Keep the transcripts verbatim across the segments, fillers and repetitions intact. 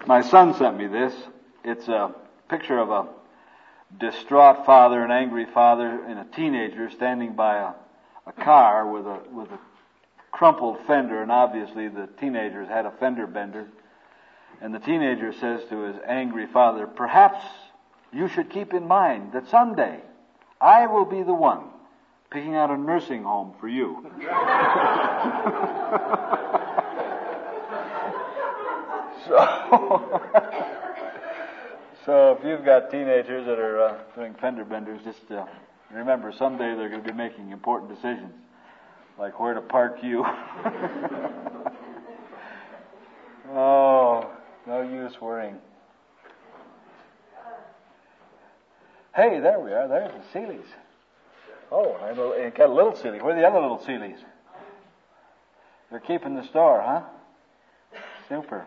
My son sent me this. It's a picture of a distraught father, an angry father, and a teenager standing by a, a car with a with a crumpled fender, and obviously the teenager's had a fender bender. And the teenager says to his angry father, "Perhaps you should keep in mind that someday I will be the one picking out a nursing home for you." so, so if you've got teenagers that are uh, doing fender benders, just uh, remember someday they're going to be making important decisions, like where to park you. Oh, no use worrying. Hey, there we are. There's the Seeleys. Oh, I got a little Seeley. Where are the other little Seeleys? They're keeping the store, huh? Super.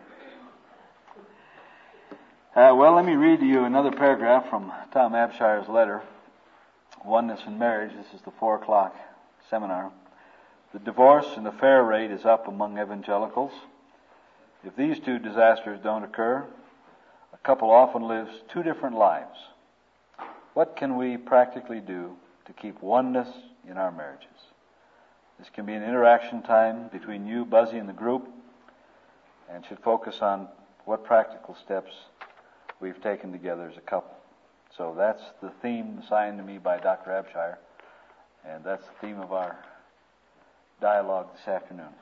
Uh, well, let me read to you another paragraph from Tom Abshire's letter, Oneness in Marriage. This is the four o'clock seminar. The divorce and affair rate is up among evangelicals. If these two disasters don't occur, a couple often lives two different lives. What can we practically do to keep oneness in our marriages? This can be an interaction time between you, Buzzy, and the group, and should focus on what practical steps we've taken together as a couple. So that's the theme assigned to me by Doctor Abshire, and that's the theme of our dialogue this afternoon.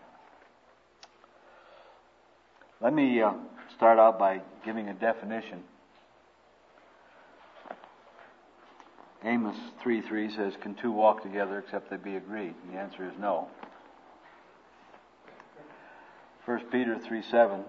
Let me uh, start out by giving a definition. Amos three three says, "Can two walk together except they be agreed?" The answer is no. First Peter three seven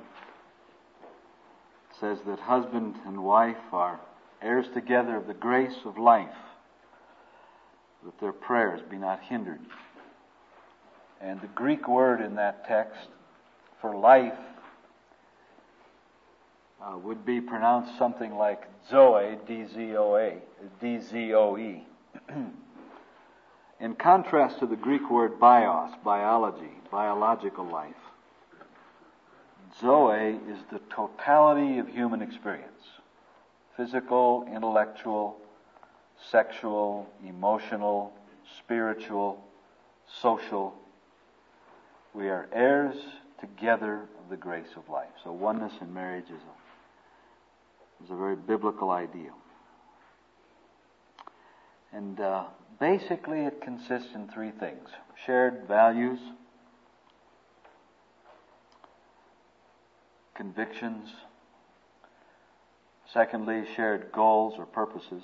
says that husband and wife are heirs together of the grace of life, that their prayers be not hindered. And the Greek word in that text for life uh, would be pronounced something like Zoe, D Z O A, D Z O E. In contrast to the Greek word bios, biology, biological life, Zoe is the totality of human experience. Physical, intellectual, sexual, emotional, spiritual, social. We are heirs together of the grace of life. So oneness in marriage is a, is a very biblical ideal. And uh, basically it consists in three things. Shared values, convictions, secondly, shared goals or purposes,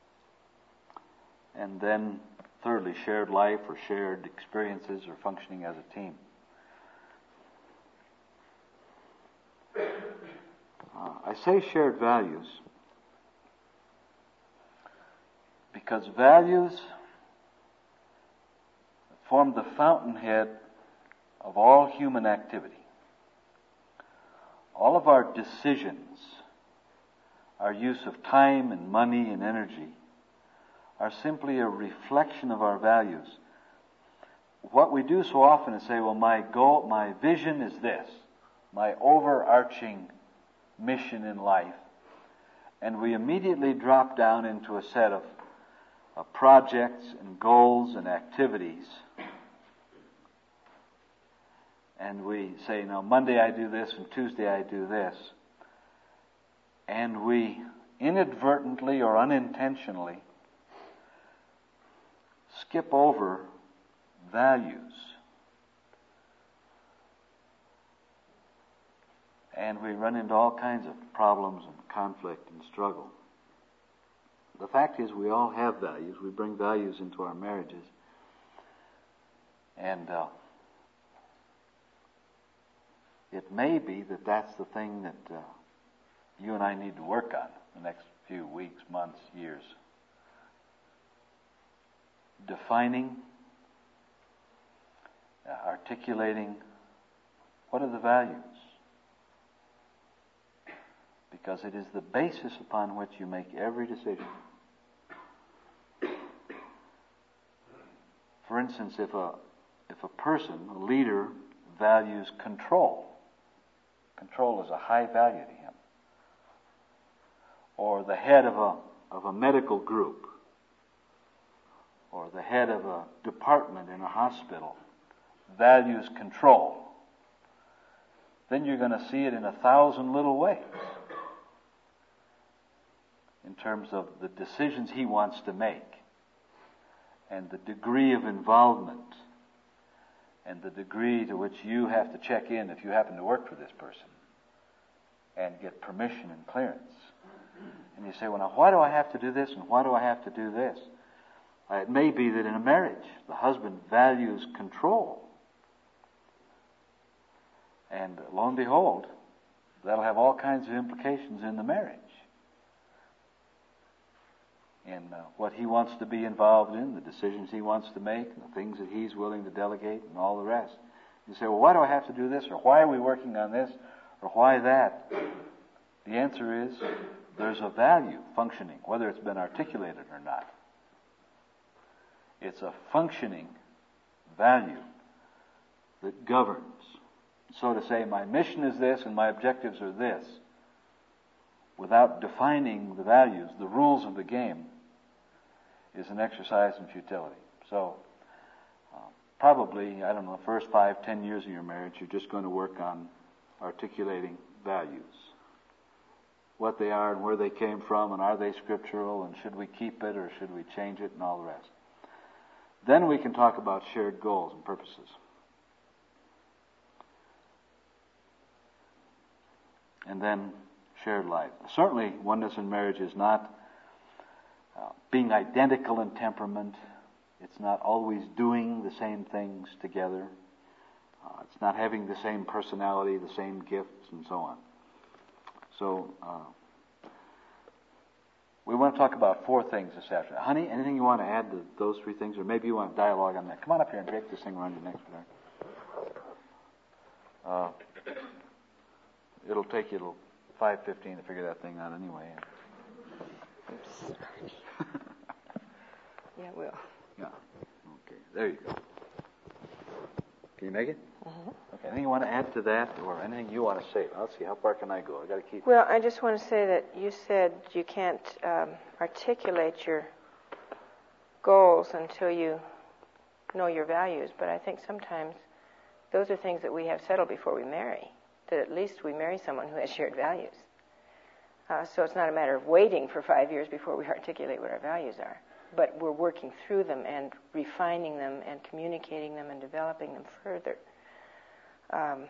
and then thirdly, shared life or shared experiences or functioning as a team. Uh, I say shared values because values form the fountainhead of all human activity. All of our decisions, our use of time and money and energy, are simply a reflection of our values. What we do so often is say, well, my goal, my vision is this, my overarching mission in life, and we immediately drop down into a set of, of projects and goals and activities. And we say, now Monday I do this and Tuesday I do this. And we inadvertently or unintentionally skip over values. And we run into all kinds of problems and conflict and struggle. The fact is we all have values. We bring values into our marriages. And uh, it may be that that's the thing that uh, you and I need to work on the next few weeks, months, years. Defining, uh, articulating, what are the values? Because it is the basis upon which you make every decision. For instance, if a if a person, a leader, values control, control is a high value to him. or the head of a, of a medical group, or the head of a department in a hospital values control, then you're going to see it in a thousand little ways in terms of the decisions he wants to make and the degree of involvement and the degree to which you have to check in if you happen to work for this person and get permission and clearance. And you say, well, now, why do I have to do this and why do I have to do this? Uh, it may be that in a marriage, the husband values control. And lo and behold, that'll have all kinds of implications in the marriage. In uh, what he wants to be involved in, the decisions he wants to make, and the things that he's willing to delegate, and all the rest. You say, well, why do I have to do this? Or why are we working on this? Or why that? The answer is, there's a value functioning, whether it's been articulated or not. It's a functioning value that governs. So to say, my mission is this and my objectives are this, without defining the values, the rules of the game, is an exercise in futility. So, uh, probably, I don't know, the first five, ten years of your marriage, you're just going to work on articulating values. What they are and where they came from, and are they scriptural, and should we keep it or should we change it, and all the rest. Then we can talk about shared goals and purposes. And then shared life. Certainly, oneness in marriage is not uh, being identical in temperament. It's not always doing the same things together. Uh, it's not having the same personality, the same gifts, and so on. So, uh, we want to talk about four things this afternoon. Honey, anything you want to add to those three things? Or maybe you want to dialogue on that. Come on up here and break this thing around your neck. Uh, it'll take you till five fifteen to figure that thing out anyway. Oops. Yeah, it will. Yeah. Okay. There you go. Can you make it? Uh-huh. Okay. Anything you want to add to that, or anything you want to say? Let's see. How far can I go? I got to keep. Well, I just want to say that you said you can't um, articulate your goals until you know your values, but I think sometimes those are things that we have settled before we marry. That at least we marry someone who has shared values. Uh, so it's not a matter of waiting for five years before we articulate what our values are. But we're working through them and refining them and communicating them and developing them further. Um,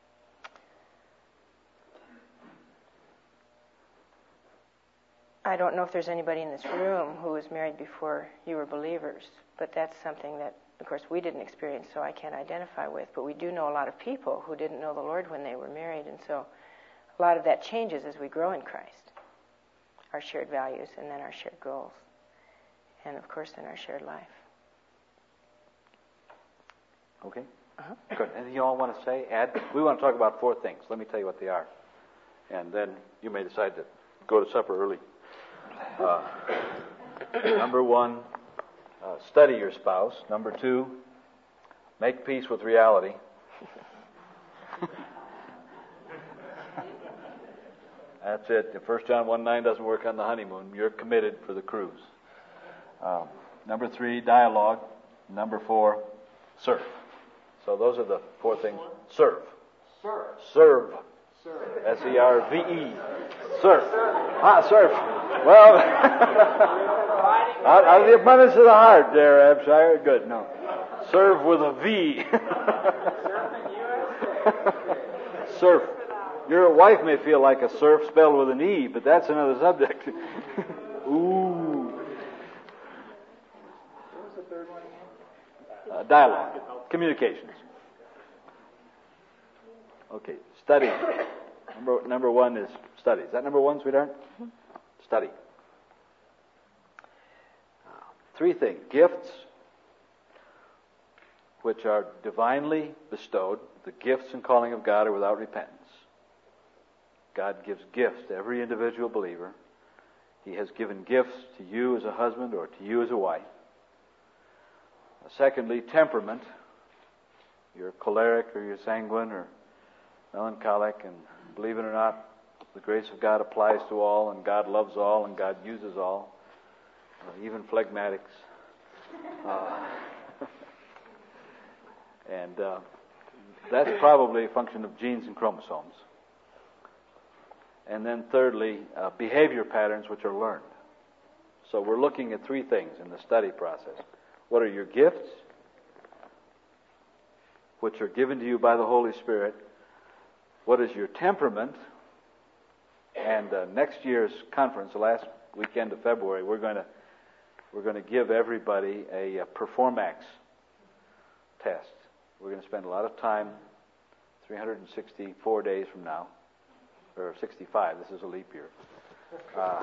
I don't know if there's anybody in this room who was married before you were believers, but that's something that, of course, we didn't experience, so I can't identify with. But we do know a lot of people who didn't know the Lord when they were married, and so a lot of that changes as we grow in Christ. Our shared values and then our shared goals. And, of course, then our shared life. Okay. Uh-huh. Good. Anything you all want to say? Add? We want to talk about four things. Let me tell you what they are. And then you may decide to go to supper early. Uh, number one, uh, study your spouse. Number two, make peace with reality. That's it. If First John one nine doesn't work on the honeymoon, you're committed for the cruise. Um, number three, dialogue. Number four, serve. So those are the four things. Serve. Serve. Serve. Serve. S E R V E. Serve. Ah, serve. Well, out, out of the abundance of the heart there, Abshire. Good. No. Serve with a V. Serve. Your wife may feel like a serf spelled with an E, but that's another subject. Ooh. What was the third one again? Uh, dialogue. Communications. Okay. Study. Number, number one is study. Is that number one, sweetheart? Mm-hmm. Study. Uh, three things. Gifts, which are divinely bestowed. The gifts and calling of God are without repentance. God gives gifts to every individual believer. He has given gifts to you as a husband or to you as a wife. Uh, secondly, temperament. You're choleric or you're sanguine or melancholic, and believe it or not, the grace of God applies to all, and God loves all, and God uses all, uh, even phlegmatics. Uh, and uh, that's probably a function of genes and chromosomes. And then thirdly, uh, behavior patterns which are learned. So we're looking at three things in the study process. What are your gifts, which are given to you by the Holy Spirit? What is your temperament? And uh, next year's conference, the last weekend of February, we're going to we're going to give everybody a, a Performax test. We're going to spend a lot of time, three hundred sixty-four days from now, or sixty-five. This is a leap year. Uh,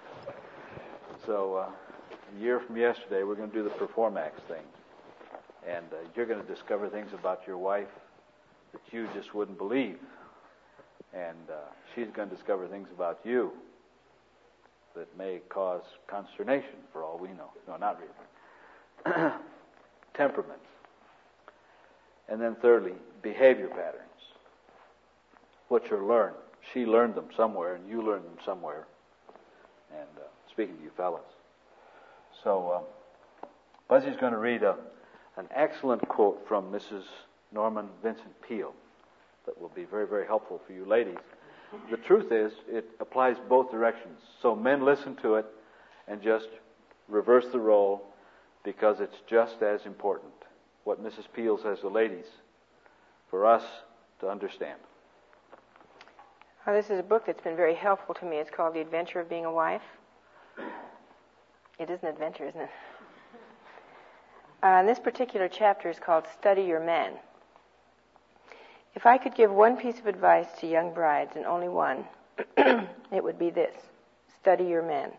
so uh, a year from yesterday, we're going to do the Performax thing, and uh, you're going to discover things about your wife that you just wouldn't believe. And uh, she's going to discover things about you that may cause consternation, for all we know. No, not really. Temperament. And then thirdly, behavior patterns, which are learned. She learned them somewhere, and you learned them somewhere. And uh, speaking to you fellas. So, um, Buzzy's going to read a, an excellent quote from Missus Norman Vincent Peale that will be very, very helpful for you ladies. The truth is, it applies both directions. So men listen to it and just reverse the role, because it's just as important, what Missus Peale says to ladies, for us to understand. Well, this is a book that's been very helpful to me. It's called The Adventure of Being a Wife. It is an adventure, isn't it? Uh, and this particular chapter is called Study Your Man. If I could give one piece of advice to young brides, and only one, it would be this: study your man.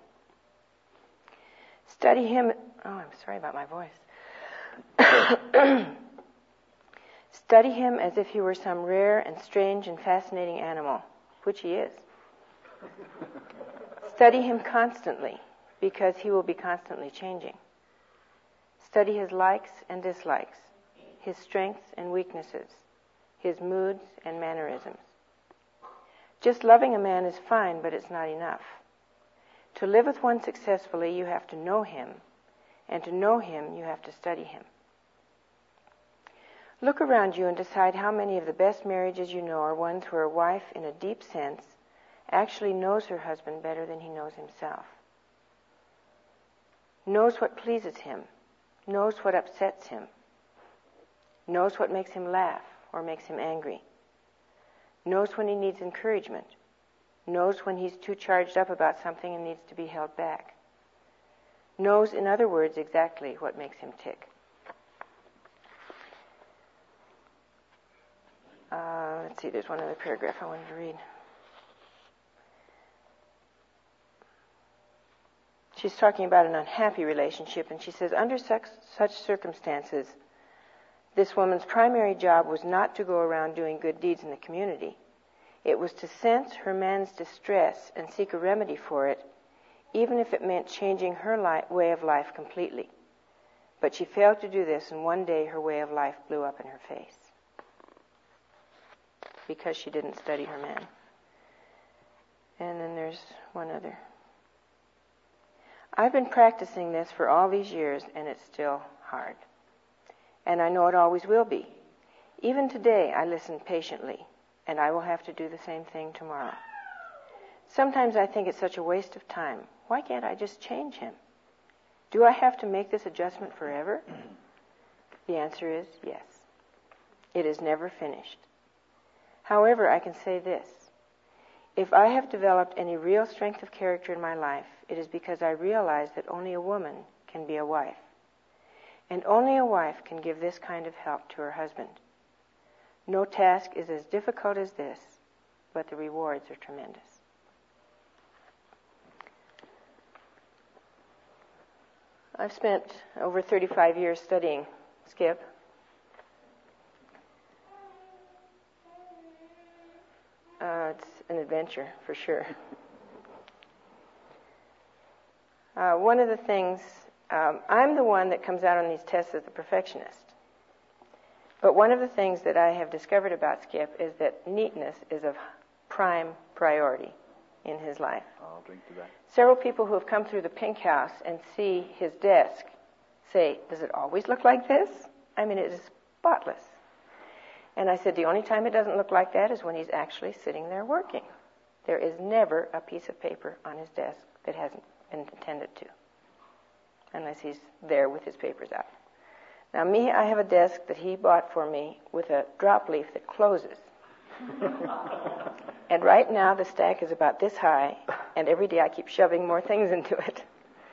Study him. Oh, I'm sorry about my voice. Study him as if he were some rare and strange and fascinating animal, which he is. Study him constantly, because he will be constantly changing. Study his likes and dislikes, his strengths and weaknesses, his moods and mannerisms. Just loving a man is fine, but it's not enough. To live with one successfully, you have to know him, and to know him, you have to study him. Look around you and decide how many of the best marriages you know are ones where a wife, in a deep sense, actually knows her husband better than he knows himself. Knows what pleases him, knows what upsets him, knows what makes him laugh or makes him angry, knows when he needs encouragement, knows when he's too charged up about something and needs to be held back, knows, in other words, exactly what makes him tick. Uh, let's see, there's one other paragraph I wanted to read. She's talking about an unhappy relationship, and she says, under such, such circumstances, this woman's primary job was not to go around doing good deeds in the community. It was to sense her man's distress and seek a remedy for it, even if it meant changing her li- way of life completely. But she failed to do this, and one day her way of life blew up in her face, because she didn't study her man. And then there's one other. I've been practicing this for all these years, and it's still hard. And I know it always will be. Even today, I listen patiently, and I will have to do the same thing tomorrow. Sometimes I think it's such a waste of time. Why can't I just change him? Do I have to make this adjustment forever? The answer is yes. It is never finished. However, I can say this. If I have developed any real strength of character in my life, it is because I realize that only a woman can be a wife. And only a wife can give this kind of help to her husband. No task is as difficult as this, but the rewards are tremendous. I've spent over thirty-five years studying Skip. Uh, it's an adventure, for sure. Uh, one of the things, um, I'm the one that comes out on these tests as the perfectionist. But one of the things that I have discovered about Skip is that neatness is of prime priority. in his life. I'll drink to that. Several people who have come through the Pink House and see his desk say, does it always look like this? I mean, it is spotless. And I said, the only time it doesn't look like that is when he's actually sitting there working. There is never a piece of paper on his desk that hasn't been intended to, unless he's there with his papers out. Now, me, I have a desk that he bought for me with a drop leaf that closes. And right now, the stack is about this high, and every day I keep shoving more things into it.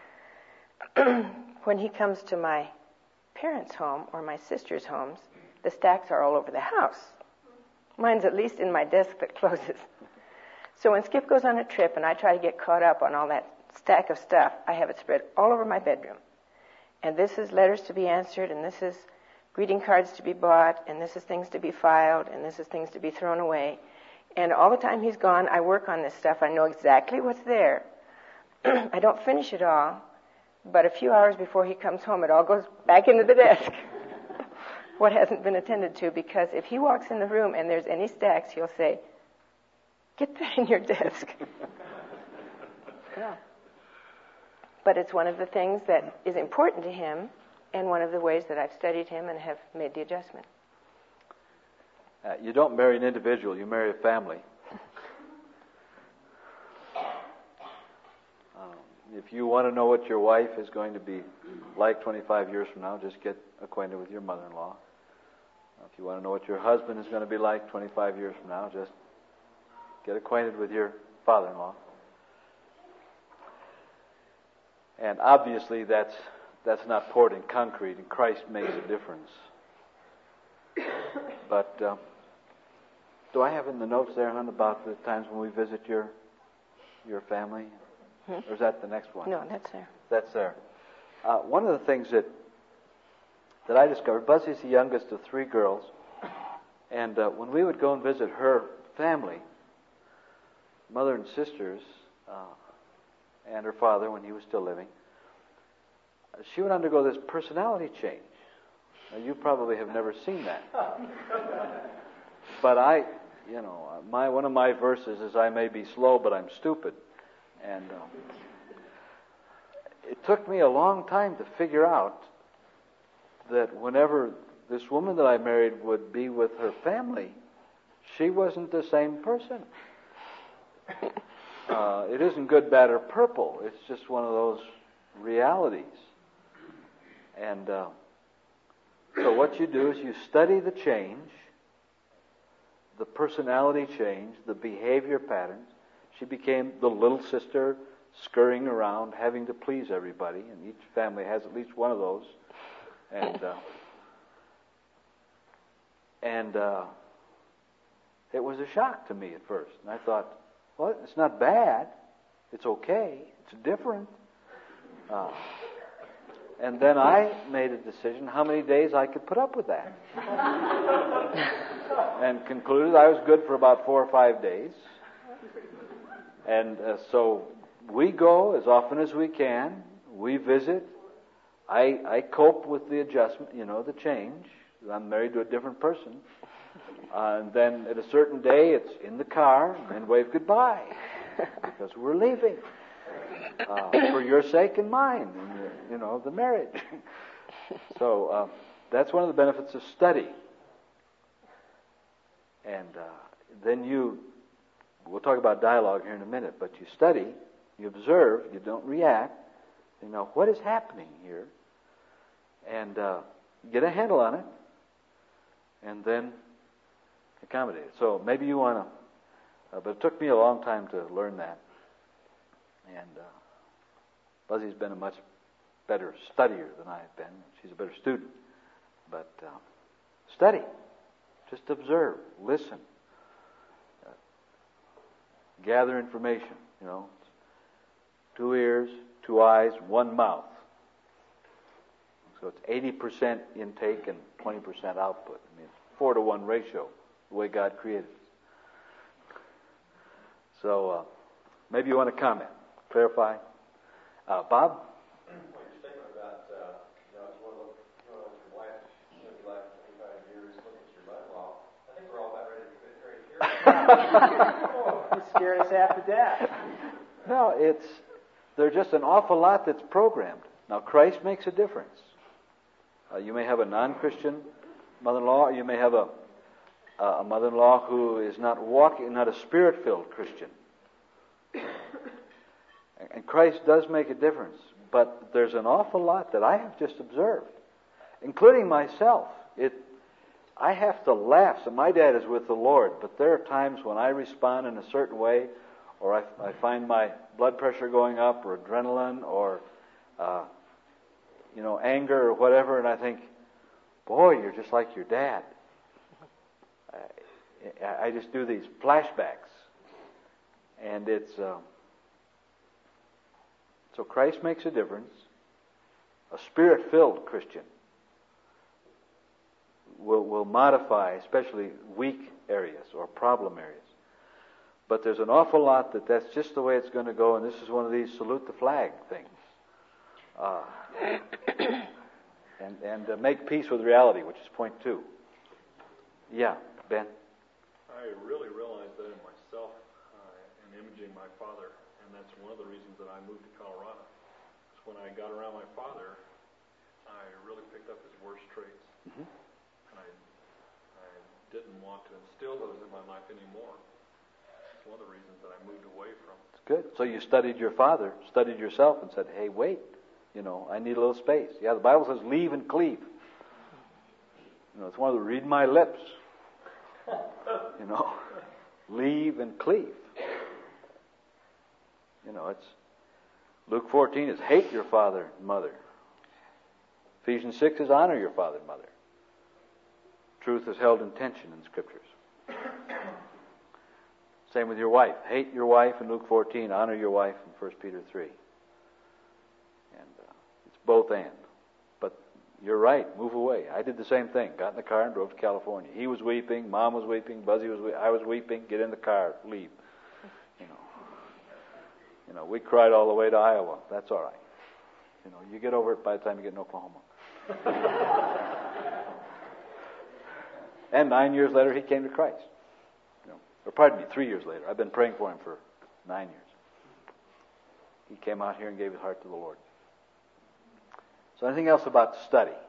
When he comes to my parents' home or my sister's homes, the stacks are all over the house. Mine's at least in my desk that closes. So when Skip goes on a trip and I try to get caught up on all that stack of stuff, I have it spread all over my bedroom. And this is letters to be answered, and this is greeting cards to be bought, and this is things to be filed, and this is things to be thrown away. And all the time he's gone, I work on this stuff. I know exactly what's there. I don't finish it all, but a few hours before he comes home, it all goes back into the desk. What hasn't been attended to, because if he walks in the room and there's any stacks, he'll say, get that in your desk. Yeah. But it's one of the things that is important to him, and one of the ways that I've studied him and have made the adjustment. Uh, you don't marry an individual, you marry a family. Um, if you want to know what your wife is going to be like twenty-five years from now, just get acquainted with your mother-in-law. If you want to know what your husband is going to be like twenty-five years from now, just get acquainted with your father-in-law. And obviously that's that's not poured in concrete, and Christ makes a difference. But uh, do I have in the notes there, hon, about the times when we visit your your family? Hmm? Or is that the next one? No, that's there. That's there. Uh, one of the things that that I discovered, Buzzie's the youngest of three girls, and uh, when we would go and visit her family, mother and sisters, uh, and her father when he was still living, she would undergo this personality change. Now, you probably have never seen that. But I, you know, my one of my verses is, I may be slow, but I'm stupid. And uh, it took me a long time to figure out that whenever this woman that I married would be with her family, she wasn't the same person. Uh, it isn't good, bad, or purple. It's just one of those realities. And uh, so what you do is you study the change, the personality change, the behavior patterns. She became the little sister, scurrying around, having to please everybody, and each family has at least one of those. And uh, and uh, it was a shock to me at first. And I thought, well, it's not bad. It's okay. It's different. Uh, and then I made a decision how many days I could put up with that. And concluded I was good for about four or five days. And uh, so we go as often as we can. We visit. I, I cope with the adjustment, you know, the change. I'm married to a different person. Uh, and then at a certain day, it's in the car, and wave goodbye, because we're leaving. Uh, for your sake and mine, and your, you know, the marriage. So uh, that's one of the benefits of study. And uh, then you, we'll talk about dialogue here in a minute, but you study, you observe, you don't react, you know, what is happening here? And uh, get a handle on it, and then accommodate it. So maybe you want to, uh, but it took me a long time to learn that. And uh, Buzzie's been a much better studier than I have been. She's a better student. But uh, study. Just observe. Listen. Uh, gather information. You know, two ears, two eyes, one mouth. So it's eighty percent intake and twenty percent output. I mean, it's four to one ratio, the way God created it. So uh, maybe you want to comment, clarify. Uh, Bob? Well, your statement about, uh, you know, if you want to look, if you want to look at your wife, she's going to be like twenty-five years, look at your mother-in-law. I think we're all about ready to get married here. You scared us half to death. No, it's there's just an awful lot that's programmed. Now, Christ makes a difference. Uh, you may have a non-Christian mother-in-law, or you may have a a mother-in-law who is not walking, not a spirit-filled Christian. And Christ does make a difference, but there's an awful lot that I have just observed, including myself. It, I have to laugh. So my dad is with the Lord, but there are times when I respond in a certain way, or I, I find my blood pressure going up, or adrenaline, or uh, you know, anger, or whatever, and I think, boy, you're just like your dad. I, I just do these flashbacks, and it's. Uh, So Christ makes a difference. A Spirit-filled Christian will, will modify especially weak areas or problem areas. But there's an awful lot that that's just the way it's going to go, and this is one of these salute the flag things. Uh, and and uh, make peace with reality, which is point two. Yeah, Ben? I really realized that in myself uh, in imaging my father. And that's one of the reasons that I moved to Colorado. Because when I got around my father, I really picked up his worst traits. Mm-hmm. And I, I didn't want to instill those in my life anymore. It's one of the reasons that I moved away from. It's good. So you studied your father, studied yourself, and said, hey, wait, you know, I need a little space. Yeah, the Bible says leave and cleave. You know, it's one of the read my lips. You know, leave and cleave. You know, it's Luke fourteen is hate your father and mother. Ephesians six is honor your father and mother. Truth is held in tension in Scriptures. Same with your wife. Hate your wife in Luke fourteen. Honor your wife in First Peter three. And uh, it's both and. But you're right. Move away. I did the same thing. Got in the car and drove to California. He was weeping. Mom was weeping. Buzzy was weeping. I was weeping. Get in the car. Leave. You know. You know, we cried all the way to Iowa. That's all right. You know, you get over it by the time you get in Oklahoma. And nine years later, he came to Christ. You know, or pardon me, three years later. I've been praying for him for nine years. He came out here and gave his heart to the Lord. So anything else about study?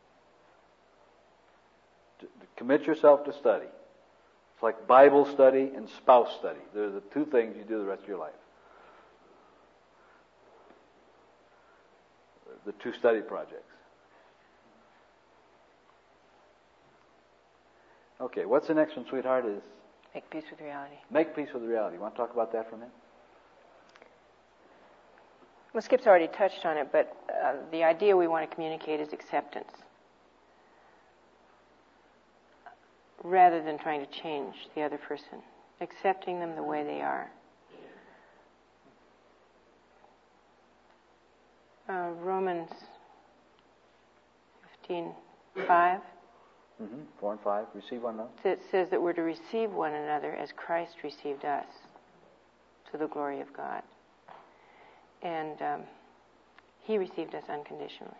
To, to commit yourself to study. It's like Bible study and spouse study. They're the two things you do the rest of your life. The two study projects. Okay, what's the next one, sweetheart? Is Make peace with reality. Make peace with reality. You want to talk about that for a minute? Well, Skip's already touched on it, but uh, the idea we want to communicate is acceptance. Rather than trying to change the other person. Accepting them the way they are. Uh, Romans fifteen five. Mm-hmm. Four and five. Receive one another. It says that we're to receive one another as Christ received us, to the glory of God. And um, He received us unconditionally.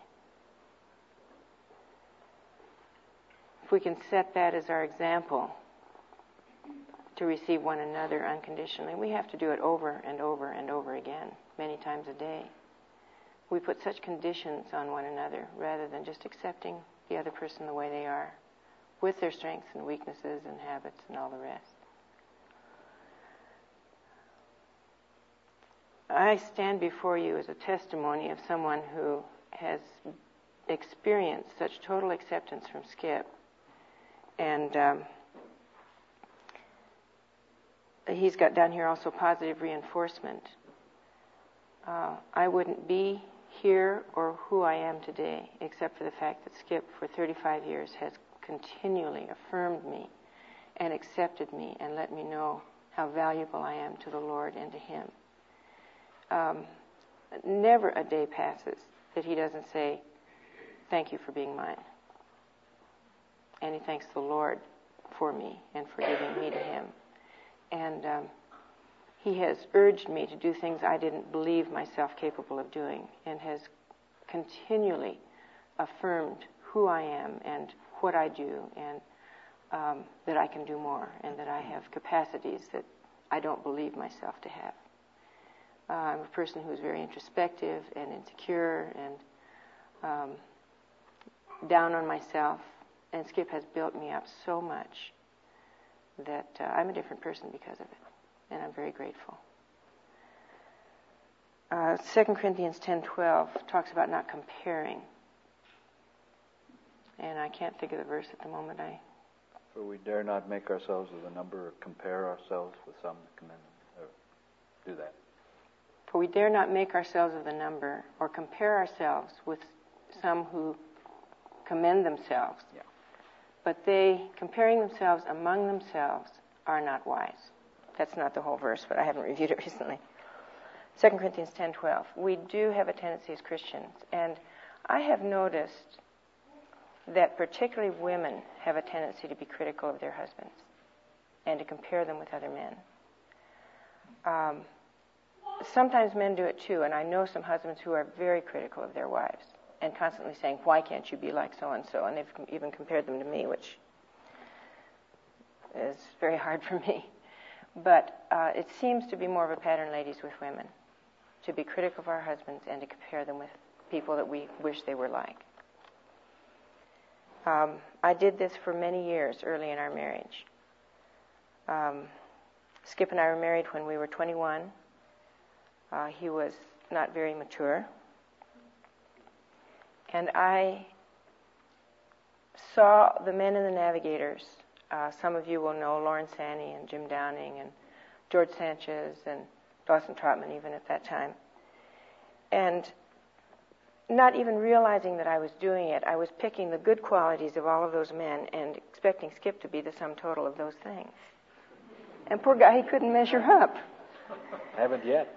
If we can set that as our example, to receive one another unconditionally, we have to do it over and over and over again, many times a day. We put such conditions on one another rather than just accepting the other person the way they are, with their strengths and weaknesses and habits and all the rest. I stand before you as a testimony of someone who has experienced such total acceptance from Skip. And um, he's got down here also positive reinforcement. Uh, I wouldn't be here or who I am today except for the fact that Skip for thirty-five years has continually affirmed me and accepted me and let me know how valuable I am to the Lord and to Him. Um, never a day passes that he doesn't say, thank you for being mine. And he thanks the Lord for me and for giving me to Him. And um, he has urged me to do things I didn't believe myself capable of doing, and has continually affirmed who I am and what I do, and um, that I can do more, and that I have capacities that I don't believe myself to have. Uh, I'm a person who's very introspective and insecure and um, down on myself, and Skip has built me up so much that uh, I'm a different person because of it, and I'm very grateful. Uh, Second Corinthians ten twelve talks about not comparing, and I can't think of the verse at the moment. I For we dare not make ourselves of the number or compare ourselves with some that commend them, or do that. For we dare not make ourselves of the number or compare ourselves with some who commend themselves. Yeah. But they, comparing themselves among themselves, are not wise. That's not the whole verse, but I haven't reviewed it recently. Second Corinthians ten twelve. We do have a tendency as Christians, and I have noticed that particularly women have a tendency to be critical of their husbands and to compare them with other men. Um, sometimes men do it too, and I know some husbands who are very critical of their wives and constantly saying, why can't you be like so-and-so? And they've even compared them to me, which is very hard for me. But uh, it seems to be more of a pattern, ladies, with women, to be critical of our husbands and to compare them with people that we wish they were like. Um, I did this for many years early in our marriage. Um, Skip and I were married when we were twenty-one. Uh, he was not very mature. And I saw the men in the Navigators. Uh, some of you will know Lawrence Sanney and Jim Downing and George Sanchez and Dawson Trotman even at that time. And not even realizing that I was doing it, I was picking the good qualities of all of those men and expecting Skip to be the sum total of those things. And poor guy, he couldn't measure up. Haven't yet.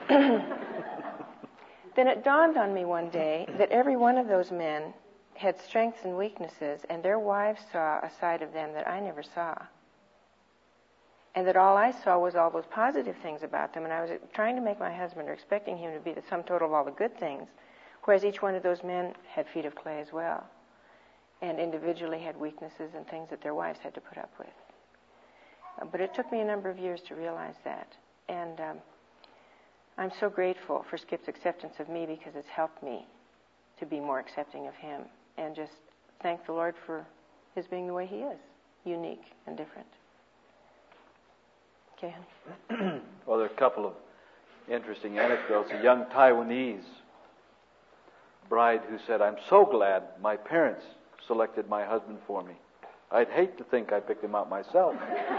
Then it dawned on me one day that every one of those men had strengths and weaknesses, and their wives saw a side of them that I never saw. And that all I saw was all those positive things about them, and I was trying to make my husband, or expecting him to be the sum total of all the good things, whereas each one of those men had feet of clay as well, and individually had weaknesses and things that their wives had to put up with. Uh, but it took me a number of years to realize that. And um, I'm so grateful for Skip's acceptance of me because it's helped me to be more accepting of him, and just thank the Lord for his being the way he is, unique and different. Okay, honey. Well, there are a couple of interesting anecdotes. A young Taiwanese bride who said, I'm so glad my parents selected my husband for me. I'd hate to think I picked him out myself.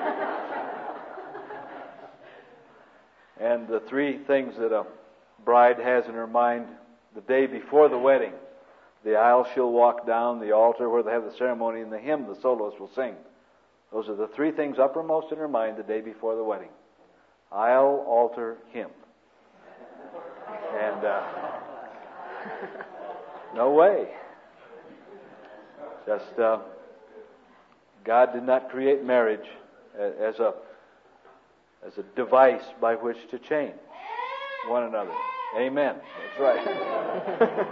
And the three things that a bride has in her mind the day before the wedding: the aisle she'll walk down, the altar where they have the ceremony, and the hymn the soloist will sing. Those are the three things uppermost in her mind the day before the wedding: aisle, altar, hymn. And uh, no way. Just uh, God did not create marriage as a as a device by which to change one another. Amen. That's right.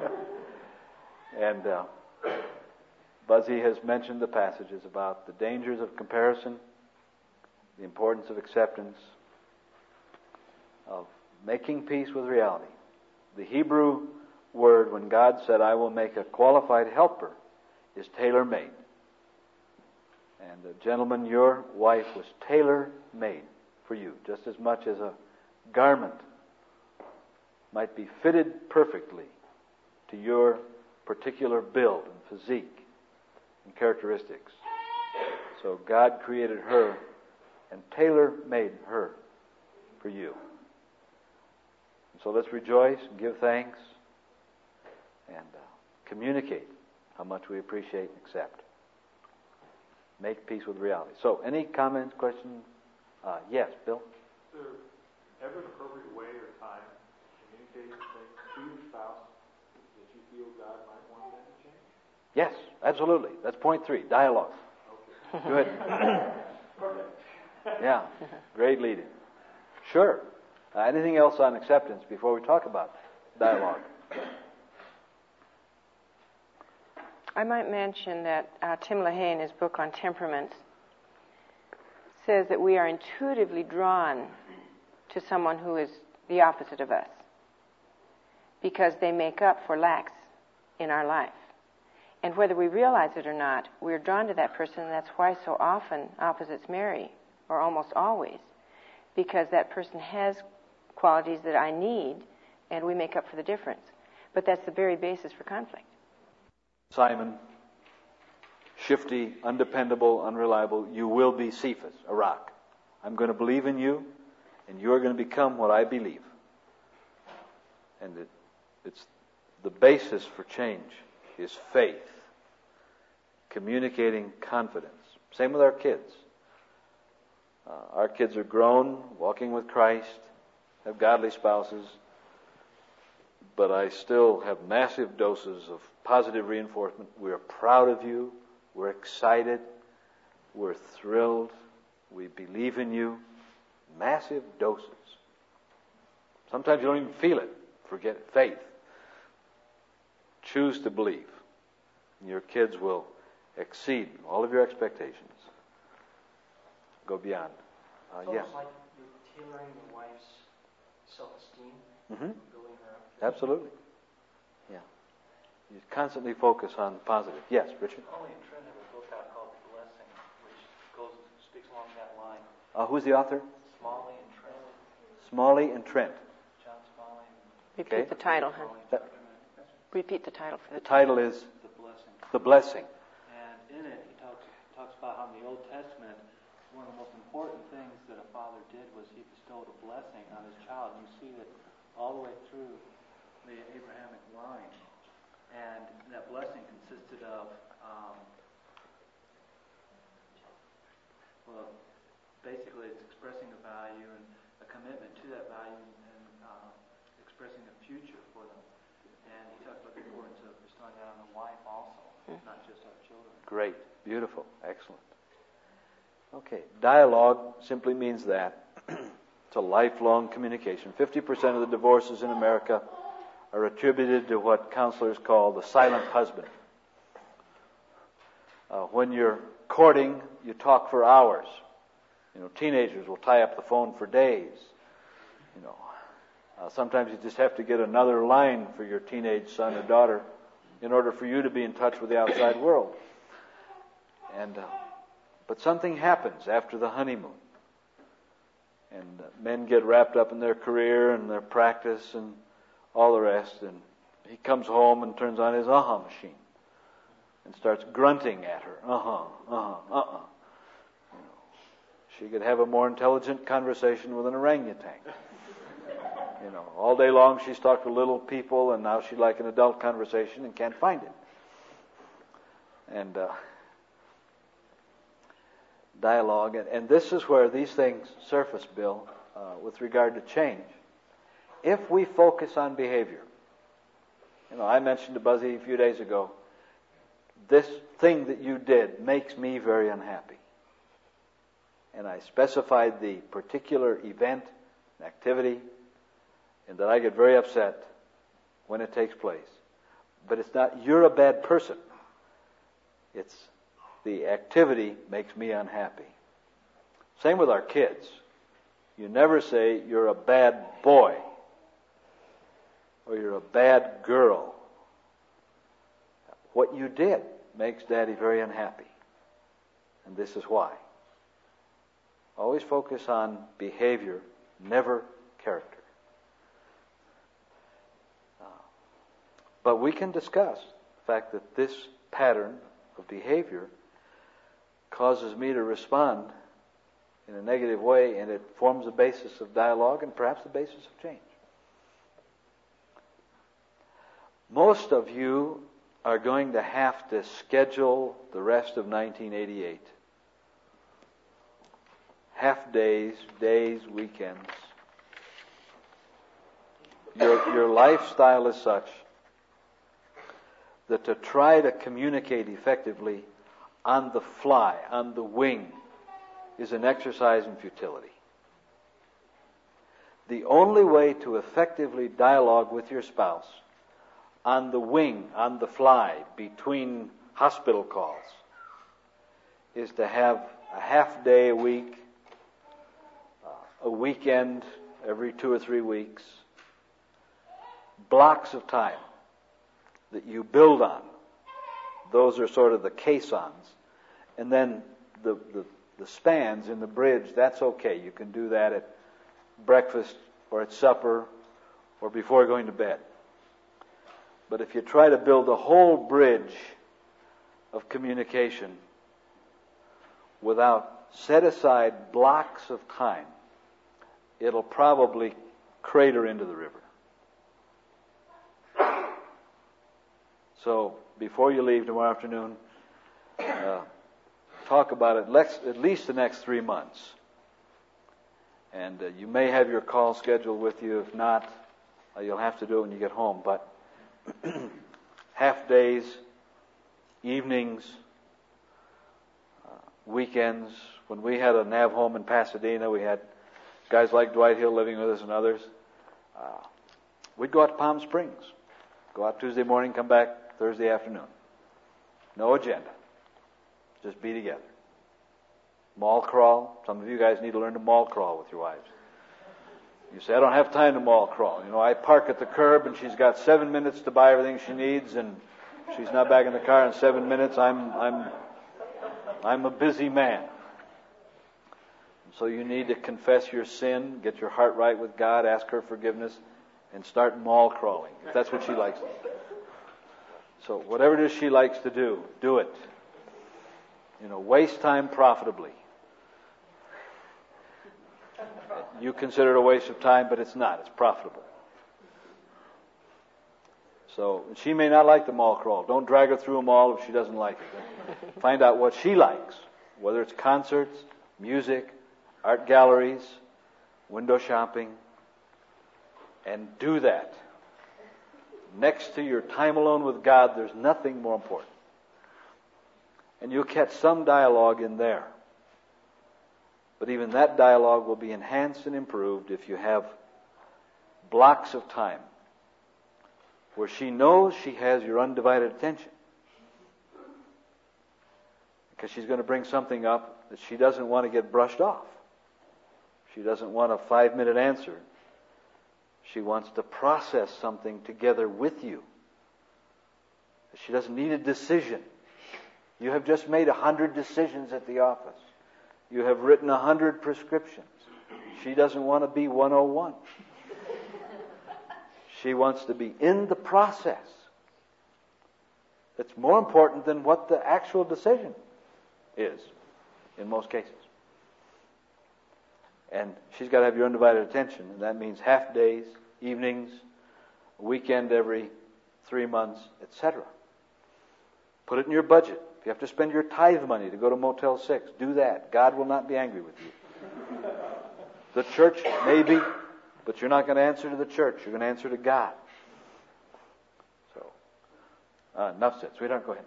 And uh, Buzzy has mentioned the passages about the dangers of comparison, the importance of acceptance, of making peace with reality. The Hebrew word, when God said, I will make a qualified helper, is tailor-made. And uh, gentlemen, your wife was tailor-made for you, just as much as a garment might be fitted perfectly to your particular build and physique and characteristics. So God created her and tailor-made her for you. And so let's rejoice and give thanks and uh, communicate how much we appreciate and accept. Make peace with reality. So, any comments, questions? Uh, yes, Bill? Is there ever an appropriate way or time communicating things to your spouse that you feel God might want them to change? Yes, absolutely. That's point three, dialogue. Okay. Good. Perfect. Yeah, great leading. Sure. Uh, anything else on acceptance before we talk about dialogue? I might mention that uh, Tim LaHaye, in his book on temperaments, says that we are intuitively drawn to someone who is the opposite of us because they make up for lacks in our life. And whether we realize it or not, we're drawn to that person, and that's why so often opposites marry, or almost always, because that person has qualities that I need, and we make up for the difference. But that's the very basis for conflict. Simon, shifty, undependable, unreliable, you will be Cephas, a rock. I'm going to believe in you, and you're going to become what I believe. And it, it's the basis for change is faith, communicating confidence. Same with our kids. Uh, our kids are grown, walking with Christ, have godly spouses, but I still have massive doses of positive reinforcement. We're proud of you. We're excited. We're thrilled. We believe in you. Massive doses. Sometimes you don't even feel it. Forget it. Faith. Choose to believe. And your kids will exceed all of your expectations. Go beyond. Uh, It's yes. almost like you're tailoring the wife's self-esteem, Mm-hmm. building her up. Absolutely. Yeah. You constantly focus on positive. Yes, Richard? Smalley and Trent have a book out called The Blessing, which goes speaks along that line. Uh, who's the author? Smalley and Trent. Smalley and Trent. John Smalley. Repeat Okay. the title, huh? That- Repeat the title for The the title is The Blessing. The Blessing. And in it, he talks talks about how in the Old Testament, one of the most important things that a father did was he bestowed a blessing on his child. You see that all the way through the Abrahamic line. And that blessing consisted of, um, well, basically it's expressing a value and a commitment to that value and uh, expressing a future for them. And he talks about the importance of bestowing that on the wife also, not just our children. Great. Beautiful. Excellent. Okay. Dialogue simply means that. It's a lifelong communication. fifty percent of the divorces in America are attributed to what counselors call the silent husband. Uh, when you're courting, you talk for hours. You know, teenagers will tie up the phone for days. You know, uh, sometimes you just have to get another line for your teenage son or daughter in order for you to be in touch with the outside world. And uh, but something happens after the honeymoon. And uh, men get wrapped up in their career and their practice and all the rest, and he comes home and turns on his uh-huh machine and starts grunting at her. Uh-huh, uh-huh, uh-uh. You know, she could have a more intelligent conversation with an orangutan. You know, all day long she's talked to little people, and now she'd like an adult conversation and can't find it. And uh, dialogue, and, and this is where these things surface, Bill, uh, with regard to change. If we focus on behavior, you know, I mentioned to Buzzy a few days ago, this thing that you did makes me very unhappy. And I specified the particular event, activity, and that I get very upset when it takes place. But it's not, you're a bad person. It's the activity makes me unhappy. Same with our kids. You never say, you're a bad boy, or you're a bad girl. What you did makes Daddy very unhappy. And this is why. Always focus on behavior, never character. Uh, but we can discuss the fact that this pattern of behavior causes me to respond in a negative way, and it forms a basis of dialogue and perhaps the basis of change. Most of you are going to have to schedule the rest of nineteen eighty-eight. Half days, days, weekends. Your, your lifestyle is such that to try to communicate effectively on the fly, on the wing, is an exercise in futility. The only way to effectively dialogue with your spouse on the wing, on the fly, between hospital calls, is to have a half day a week a weekend every two or three weeks, blocks of time that you build on. Those are sort of the caissons. And then the, the, the spans in the bridge, that's okay. You can do that at breakfast or at supper or before going to bed. But if you try to build a whole bridge of communication without set aside blocks of time, it'll probably crater into the river. So before you leave tomorrow afternoon, uh, talk about it let's, at least the next three months. And uh, you may have your call scheduled with you. If not, uh, you'll have to do it when you get home. But half days, evenings, uh, weekends. When we had a Nav home in Pasadena, we had guys like Dwight Hill living with us and others. Uh, we'd go out to Palm Springs. Go out Tuesday morning, come back Thursday afternoon. No agenda. Just be together. Mall crawl. Some of you guys need to learn to mall crawl with your wives. You say, I don't have time to mall crawl. You know, I park at the curb and she's got seven minutes to buy everything she needs and she's not back in the car in seven minutes. I'm, I'm, I'm a busy man. So you need to confess your sin, get your heart right with God, ask her forgiveness, and start mall crawling, if that's what she likes to do. So whatever it is she likes to do, do it. You know, waste time profitably. You consider it a waste of time, but it's not. It's profitable. So she may not like the mall crawl. Don't drag her through a mall if she doesn't like it. Find out what she likes, whether it's concerts, music, art galleries, window shopping, and do that. Next to your time alone with God, there's nothing more important. And you'll catch some dialogue in there. But even that dialogue will be enhanced and improved if you have blocks of time where she knows she has your undivided attention. Because she's going to bring something up that she doesn't want to get brushed off. She doesn't want a five-minute answer. She wants to process something together with you. She doesn't need a decision. You have just made a hundred decisions at the office. You have written a hundred prescriptions. She doesn't want to be one oh one. She wants to be in the process. It's more important than what the actual decision is, in most cases. And she's got to have your undivided attention, and that means half days, evenings, a weekend every three months, et cetera. Put it in your budget. If you have to spend your tithe money to go to Motel six, do that. God will not be angry with you. The church, maybe, but you're not going to answer to the church. You're going to answer to God. So, uh, enough said. Sweetheart, go ahead.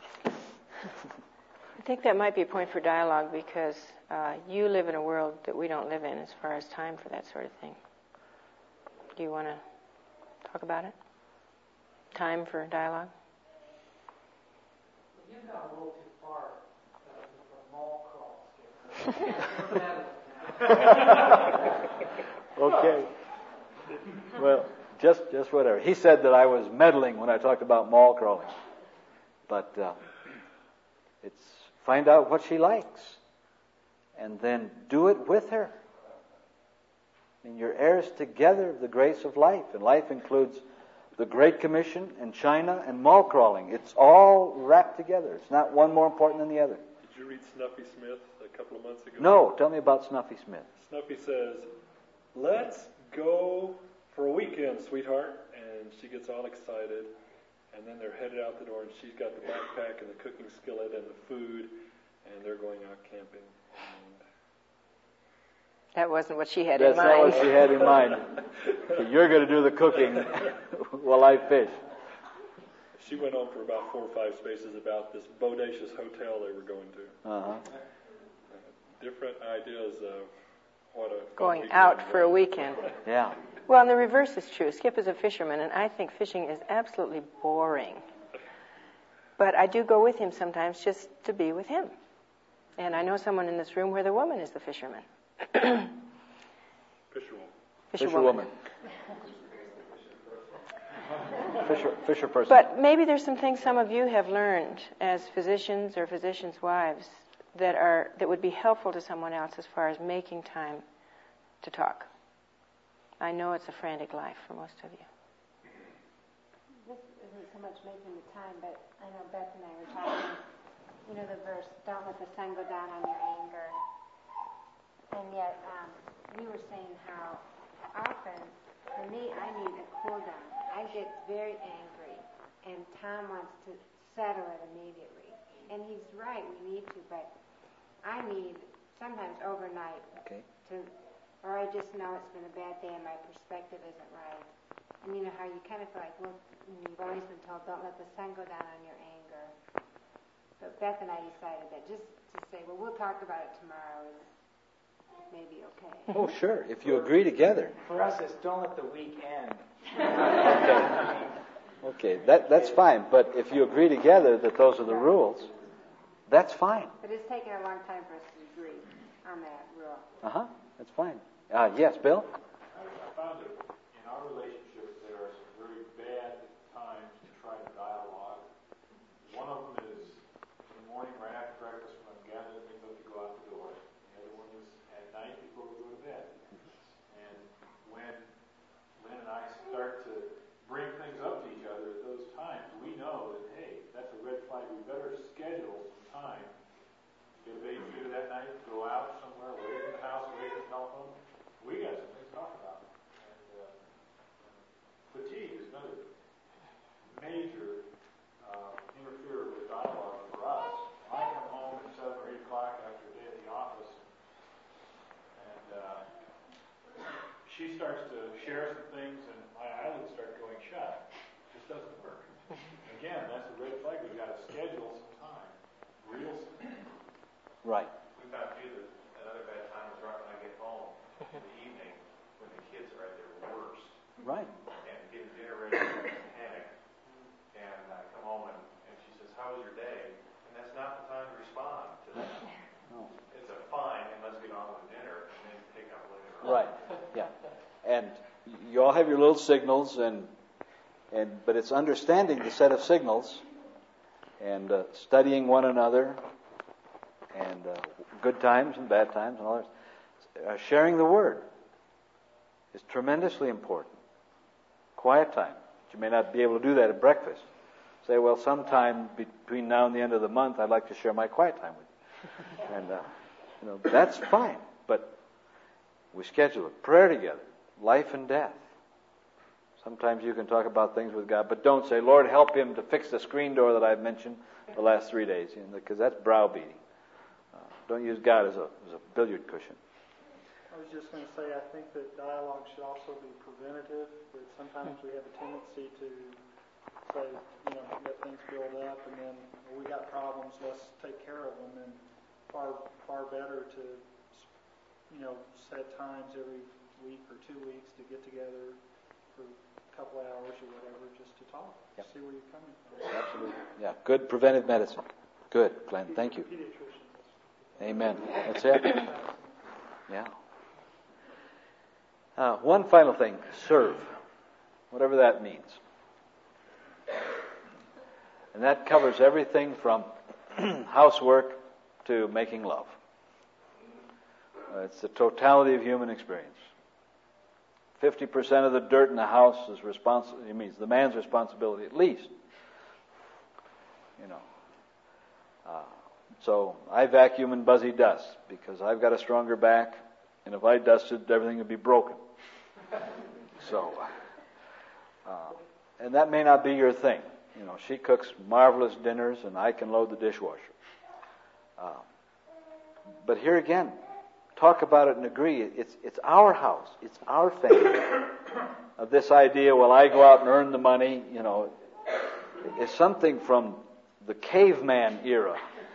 I think that might be a point for dialogue because uh, you live in a world that we don't live in as far as time for that sort of thing. Do you want to talk about it? Time for dialogue? You've gone a little too far uh, with the mall crawl. Okay. Well, just just whatever. He said that I was meddling when I talked about mall crawling. But uh, it's find out what she likes. And then do it with her. I mean, you're heirs together of the grace of life. And life includes the Great Commission and China and mall crawling. It's all wrapped together. It's not one more important than the other. Did you read Snuffy Smith a couple of months ago? No, tell me about Snuffy Smith. Snuffy says, let's go for a weekend, sweetheart. And she gets all excited. And then they're headed out the door, and she's got the backpack and the cooking skillet and the food, and they're going out camping. And That wasn't what she had That's in mind. not what she had in mind. So you're going to do the cooking while I fish. She went on for about four or five spaces about this bodacious hotel they were going to. Uh-huh. Uh, different ideas of what a Going weekend out was. for a weekend. Yeah. Well, and the reverse is true. Skip is a fisherman, and I think fishing is absolutely boring. But I do go with him sometimes just to be with him. And I know someone in this room where the woman is the fisherman. Fisherwoman. Fisherwoman. Fisher, fisher person. But maybe there's some things some of you have learned as physicians or physicians' wives that are that would be helpful to someone else as far as making time to talk. I know it's a frantic life for most of you. This isn't so much making the time, but I know Beth and I were talking, you know, the verse, don't let the sun go down on your anger. And yet, um, we were saying how often, for me, I need a cool down. I get very angry, and Tom wants to settle it immediately. And he's right, we need to, but I need sometimes overnight Okay. to, or I just know it's been a bad day and my perspective isn't right. And you know how you kind of feel like, well, you've always been told, don't let the sun go down on your anger. But Beth and I decided that just to say, well, we'll talk about it tomorrow is maybe okay. Oh, sure. If you agree together. For us, it's don't let the week end. Okay. Okay, that, that's fine. But if you agree together that those are the rules, that's fine. But it's taken a long time for us to agree on that rule. Uh-huh. That's fine. Uh, yes, Bill? I found that in our relationship there are some very bad times to try to dialogue. One of them is in the morning right after breakfast when I'm gathering things up to go out the door. The other one is at night before we go to bed. And when Lynn and I start to bring things up to each other at those times, we know that, hey, that's a red flag. We better schedule some time. Get a babysitter that night, go out somewhere, away from the house, away from the telephone. We got something to talk about. And uh, fatigue is another major uh, interferer with dialogue for us. I come home at seven or eight o'clock after a day at the office, and uh, she starts to share some things, and my eyelids start going shut. It just doesn't work. Again, that's a red flag. We've got to schedule some time, real time. Right. We found too that another bad time is right when I get home in the evening when the kids are at their worst. Right. And getting dinner ready, and panic. And I come home and, and she says, how was your day? And that's not the time to respond to that. No. It's a fine, and let's get on with dinner, and then pick up later. Right. Yeah. And you all have your little signals, and and but it's understanding the set of signals and uh, studying one another and uh, good times and bad times and all that. Uh, sharing the word is tremendously important. Quiet time. You may not be able to do that at breakfast. Say, well, sometime between now and the end of the month, I'd like to share my quiet time with you. And, uh, you know, that's fine. But we schedule it. Prayer together. Life and death. Sometimes you can talk about things with God, but don't say, Lord, help him to fix the screen door that I've mentioned the last three days, you know, because that's browbeating. Uh, don't use God as a, as a billiard cushion. I was just going to say, I think that dialogue should also be preventative, that sometimes we have a tendency to say, you know, let things build up, and then, well, we got problems, let's take care of them, and far, far better to, you know, set times every week or two weeks to get together for a couple hours or whatever, just to talk, Yep. see where you're coming from. Absolutely. Yeah, good preventive medicine. Good, Glenn. Thank you. Pediatricians. Amen. That's it. Yeah. Uh, one final thing. Serve. Whatever that means. And that covers everything from housework to making love. Uh, it's the totality of human experience. Fifty percent of the dirt in the house is responsible. It means the man's responsibility, at least. You know. Uh, so I vacuum and Buzzy dusts because I've got a stronger back, and if I dusted, everything would be broken. So, uh, and that may not be your thing. You know, she cooks marvelous dinners, and I can load the dishwasher. Uh, but here again, talk about it and agree. It's it's our house. It's our family. Of this idea, well, I go out and earn the money, you know, is something from the caveman era.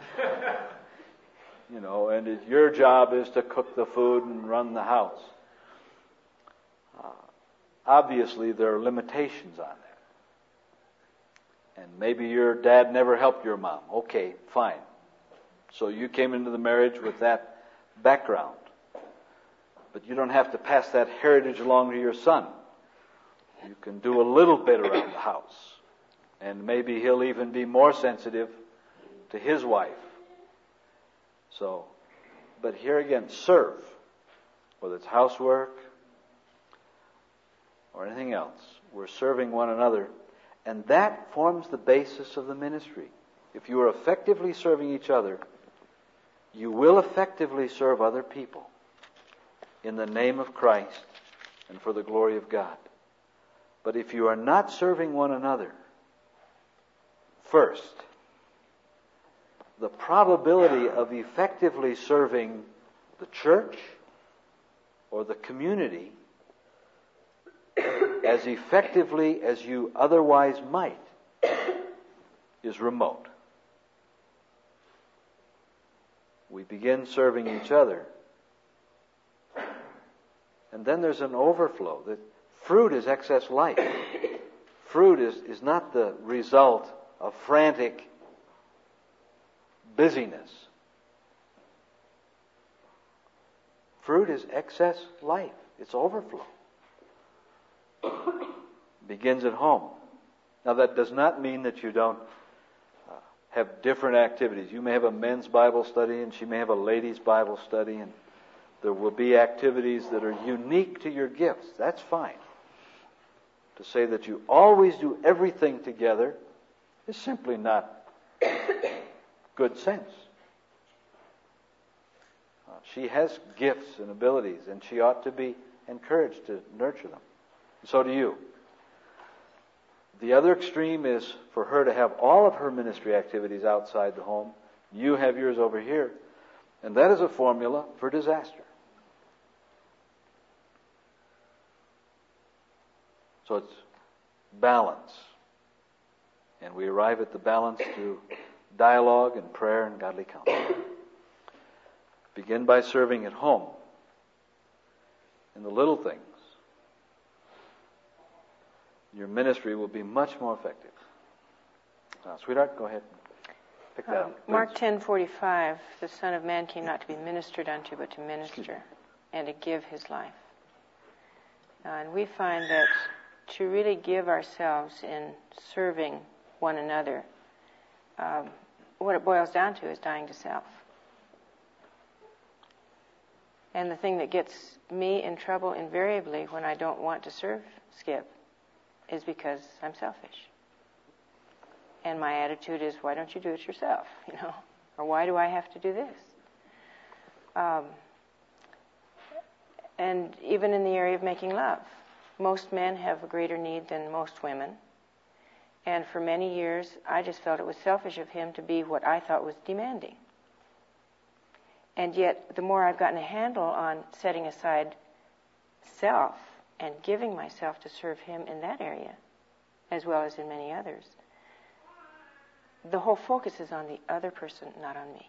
You know, and it, your job is to cook the food and run the house. Uh, obviously, there are limitations on that. And maybe your dad never helped your mom. Okay, fine. So you came into the marriage with that background. But you don't have to pass that heritage along to your son. You can do a little bit around the house. And maybe he'll even be more sensitive to his wife. So, but here again, serve. Whether it's housework or anything else. We're serving one another. And that forms the basis of the ministry. If you are effectively serving each other, you will effectively serve other people in the name of Christ and for the glory of God. But if you are not serving one another first, the probability of effectively serving the church or the community as effectively as you otherwise might is remote. We begin serving each other, and then there's an overflow. The fruit is excess life. Fruit is, is not the result of frantic busyness. Fruit is excess life. It's overflow. Begins at home. Now that does not mean that you don't uh, have different activities. You may have a men's Bible study and she may have a ladies' Bible study, and there will be activities that are unique to your gifts. That's fine. To say that you always do everything together is simply not good sense. Uh, she has gifts and abilities, and she ought to be encouraged to nurture them. And so do you. The other extreme is for her to have all of her ministry activities outside the home. You have yours over here. And that is a formula for disaster. So it's balance. And we arrive at the balance through dialogue and prayer and godly counsel. Begin by serving at home in the little things. Your ministry will be much more effective. Uh, sweetheart, go ahead. Pick that Uh, up. Mark ten forty-five, the Son of Man came not to be ministered unto, but to minister and to give his life. Uh, and we find that to really give ourselves in serving one another, um, what it boils down to is dying to self. And the thing that gets me in trouble invariably when I don't want to serve Skip is because I'm selfish. And my attitude is, why don't you do it yourself, you know? Or why do I have to do this? Um, and even in the area of making love, most men have a greater need than most women. And for many years, I just felt it was selfish of him to be what I thought was demanding. And yet, the more I've gotten a handle on setting aside self and giving myself to serve him in that area, as well as in many others, the whole focus is on the other person, not on me.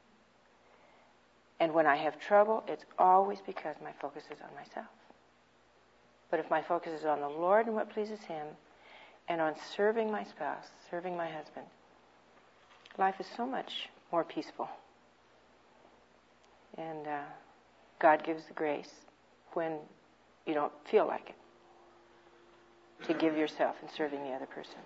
And when I have trouble, it's always because my focus is on myself. But if my focus is on the Lord and what pleases him, and on serving my spouse, serving my husband, life is so much more peaceful. And uh, God gives the grace when you don't feel like it to give yourself in serving the other person.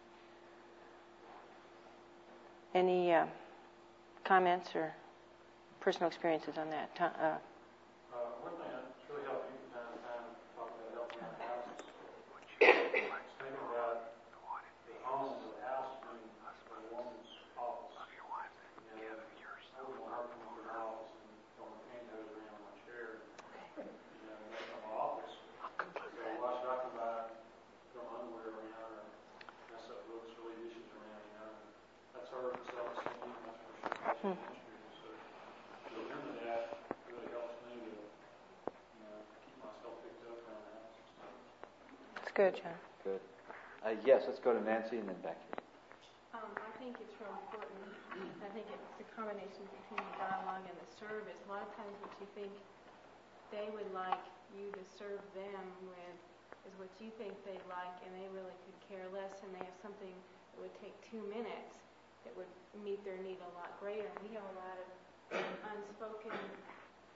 Any uh, comments or personal experiences on that? Uh, Uh, one thing that's really helped me from time to time, talking about helping our houses, is thinking about the home and the house being a woman's office. You know, I wouldn't want her coming to her office and throwing pantyhose around my chair, you know, that's not my office. So why should I come by, throw my underwear around, or mess up books, or leave dishes around, you know? That's her self-esteem, that's her self-esteem. Hmm. So to remember that really helps me to, you know, keep myself picked up around the house and stuff. That's good, John. Good. Uh, yes, let's go to Nancy and then Becky. Um, I think it's real important. I think it's the combination between the dialogue and the service. A lot of times what you think they would like you to serve them with is what you think they like, and they really could care less, and they have something that would take two minutes that would meet their need a lot greater. We have a lot of unspoken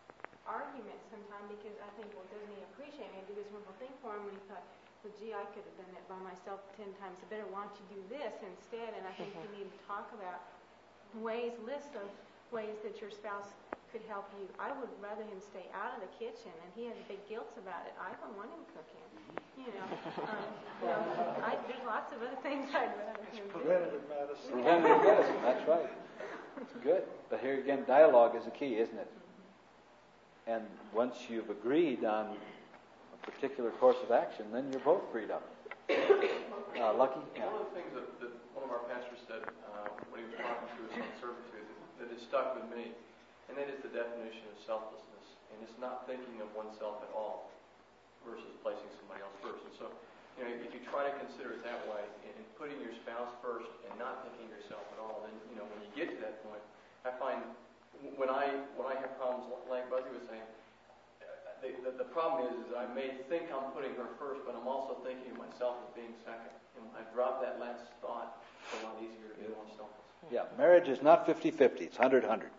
arguments sometimes because I think, well, doesn't he appreciate me? I do this wonderful thing for him, and he thought, well, gee, I could have done that by myself ten times better. Why don't you do this instead? And I think mm-hmm. you need to talk about ways, lists of ways that your spouse could help you. I would rather him stay out of the kitchen, and he has big guilt about it. I don't want him cooking. You know, um, you know I, there's lots of other things I'd rather him do. Preventative medicine. Preventative medicine, that's right. That's good. But here again, dialogue is the key, isn't it? And once you've agreed on a particular course of action, then you're both freed up. Uh, Lucky? Yeah. One of the things that, that one of our pastors said uh, when he was talking to us on servitude that has stuck with me, and that is the definition of selflessness. And it's not thinking of oneself at all versus placing somebody else first. And so, you know, if you try to consider it that way, and putting your spouse first and not thinking of yourself at all, then, you know, when you get to that point, I find when I when I have problems like Buzzy was saying, the, the, the problem is, is I may think I'm putting her first, but I'm also thinking of myself as being second. And when I drop that last thought, it's a lot easier to be more selfless. Yeah, marriage is not fifty-fifty, it's one hundred one hundred.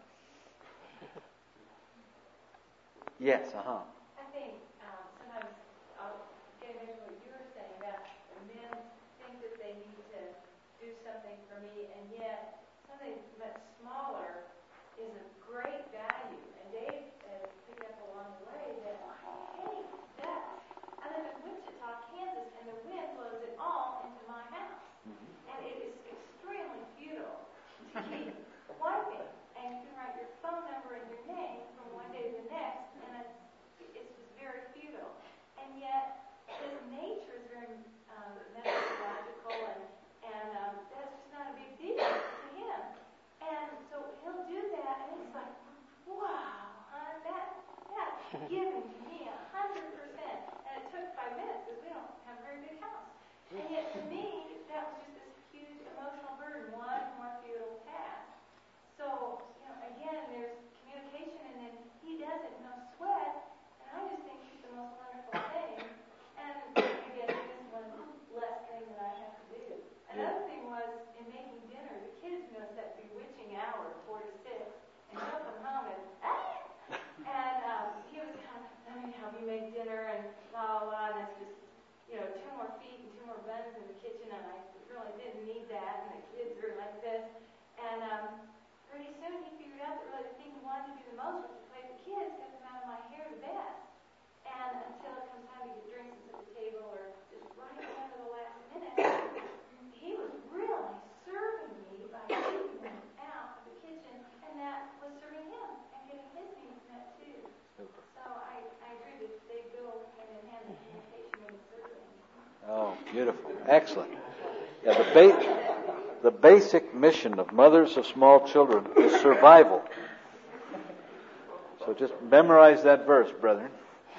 Yes, uh-huh. I think um, sometimes, I'll get into what you were saying about men think that they need to do something for me, and yet something much smaller is of great value. And Dave has picked up along the way that, hey, that, I live in Wichita, Kansas, and the wind blows it all into my house. Mm-hmm. And it is extremely futile to keep wiping. And you can write your phone number and your name from one day to the next, and it's, it's just very futile. And yet, his nature is very um, methodological, and, and um, that's just not a big deal to him. And so he'll do that, and it's like, wow, huh, that, that's given to me a hundred percent. And it took five minutes because we don't have a very big house. And yet, to me, that was just this huge emotional burden, one more futile task. So, you know, again, there's communication, and then he does it, no sweat, and I just think it's the most wonderful thing. And again, it's just one less thing that I have to do. Another thing was, in making dinner, the kids noticed that bewitching hour, four to six, and he'll come home and, ah! And um, he was kind of, let me help you make dinner, and blah, blah, blah, and it's just, you know, two more feet and two more buns in the kitchen, and I really didn't need that, and the kids are like this. And, um, pretty soon he figured out that really the thing he wanted to do the most was to play with the kids, get them out of my hair the best. And until it comes time to get drinks at the table or just right down to the last minute, he was really serving me by keeping them out of the kitchen, and that was serving him and getting his needs met too. Super. So I, I agree that they go hand in hand, the communication and the serving. Oh, beautiful. Excellent. Yeah, the ba- The basic mission of mothers of small children is survival. So just memorize that verse, brethren.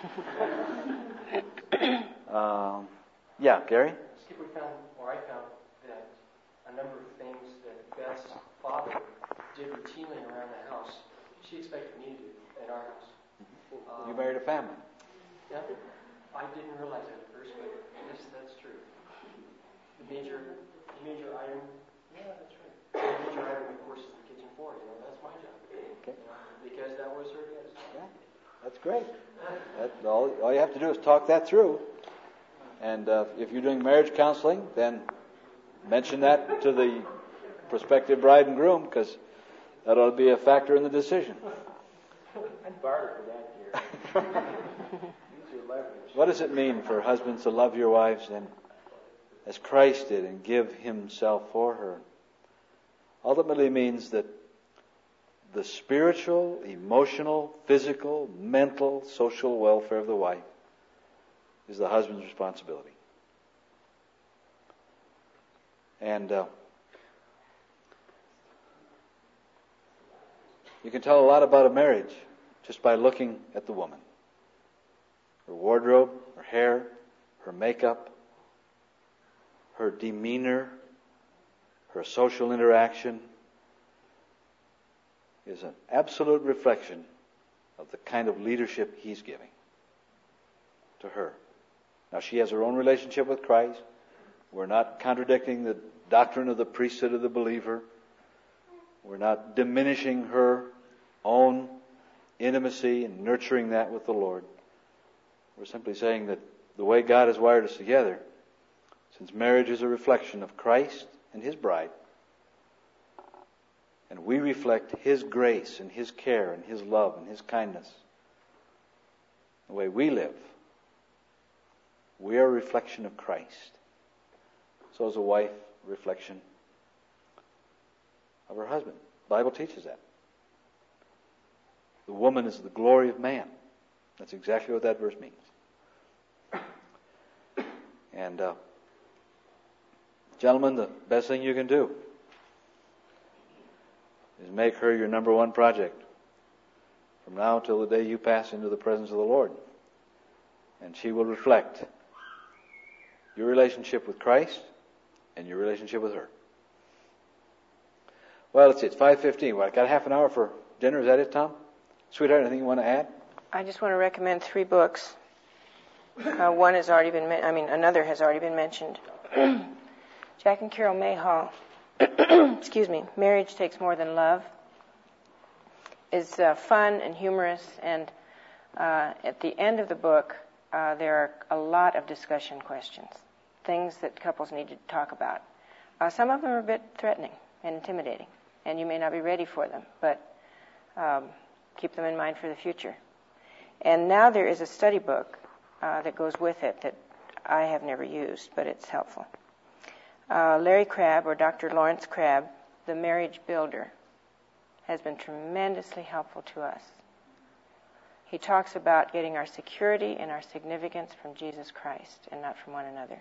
um, yeah, Gary? We found, or I found, that a number of things that Beth's father did routinely around the house, she expected me to do in our house. Um, you married a family. Yeah. I didn't realize that at first, but yes, that's true. The major, the major item. Yeah, that's right. The major item, of course, is the kitchen floor. You know, that's my job. Okay. You know, because that was her guess. Yeah, that's great. That, all, all you have to do is talk that through. And uh, if you're doing marriage counseling, then mention that to the prospective bride and groom, because that ought to be a factor in the decision. I'd barter for that, dear. What does it mean for husbands to love your wives then as Christ did and give himself for her? Ultimately means that the spiritual, emotional, physical, mental, social welfare of the wife is the husband's responsibility. And uh, you can tell a lot about a marriage just by looking at the woman. Her wardrobe, her hair, her makeup, her demeanor, her social interaction is an absolute reflection of the kind of leadership he's giving to her. Now, she has her own relationship with Christ. We're not contradicting the doctrine of the priesthood of the believer. We're not diminishing her own intimacy and nurturing that with the Lord. We're simply saying that the way God has wired us together, since marriage is a reflection of Christ and His bride, and we reflect His grace and His care and His love and His kindness, the way we live, we are a reflection of Christ. So is a wife a reflection of her husband. The Bible teaches that. The woman is the glory of man. That's exactly what that verse means. And, uh, gentlemen, the best thing you can do is make her your number one project from now till the day you pass into the presence of the Lord. And she will reflect your relationship with Christ and your relationship with her. Well, let's see, it's five fifteen. Well, I got a half an hour for dinner. Is that it, Tom? Sweetheart, anything you want to add? I just want to recommend three books. Uh, one has already been, I mean, another has already been mentioned. Jack and Carol Mayhall, excuse me, Marriage Takes More Than Love, is uh, fun and humorous, and uh, at the end of the book, uh, there are a lot of discussion questions, things that couples need to talk about. Uh, some of them are a bit threatening and intimidating, and you may not be ready for them, but um, keep them in mind for the future. And now there is a study book uh, that goes with it that I have never used, but it's helpful. Uh, Larry Crabb, or Doctor Lawrence Crabb, The Marriage Builder, has been tremendously helpful to us. He talks about getting our security and our significance from Jesus Christ and not from one another.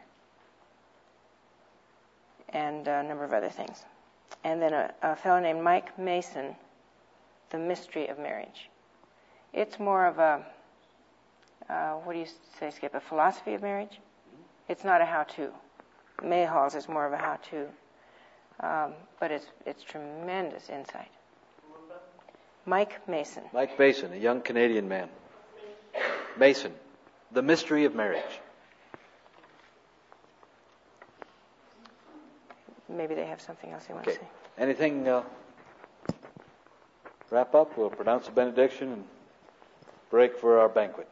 And a number of other things. And then a, a fellow named Mike Mason, The Mystery of Marriage. It's more of a, uh, what do you say, Skip, a philosophy of marriage? It's not a how-to. Mayhall's is more of a how-to. Um, but it's it's tremendous insight. Mike Mason. Mike Mason, a young Canadian man. Mason, The Mystery of Marriage. Maybe they have something else they want Okay. to say. Anything, uh, wrap up? We'll pronounce the benediction and break for our banquet.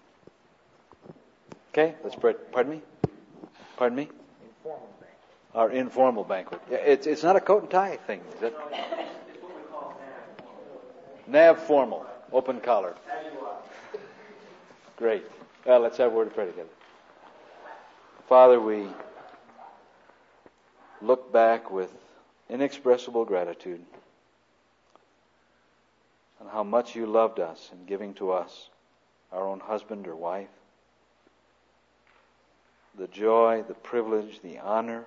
Okay, let's pray. Pardon me? Pardon me? Informal banquet. Our informal banquet. Yeah, it's it's not a coat and tie thing, is it? It's what we call N Nav formal, open collar. A V. As you are. Great. Well, let's have a word of prayer together. Father, we look back with inexpressible gratitude on how much you loved us in giving to us our own husband or wife. The joy, the privilege, the honor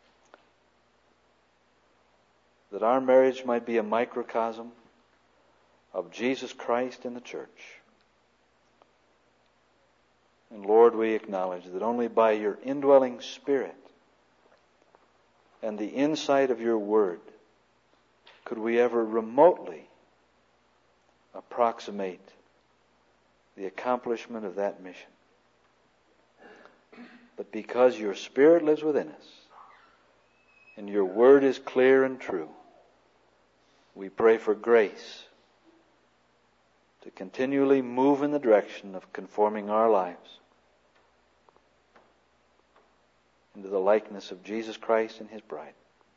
that our marriage might be a microcosm of Jesus Christ in the church. And Lord, we acknowledge that only by your indwelling Spirit and the insight of your Word could we ever remotely approximate the accomplishment of that mission. But because your Spirit lives within us and your Word is clear and true, we pray for grace to continually move in the direction of conforming our lives into the likeness of Jesus Christ and His bride.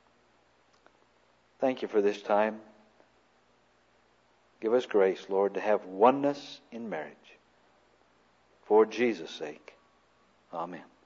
Thank you for this time. Give us grace, Lord, to have oneness in marriage. For Jesus' sake. Amen.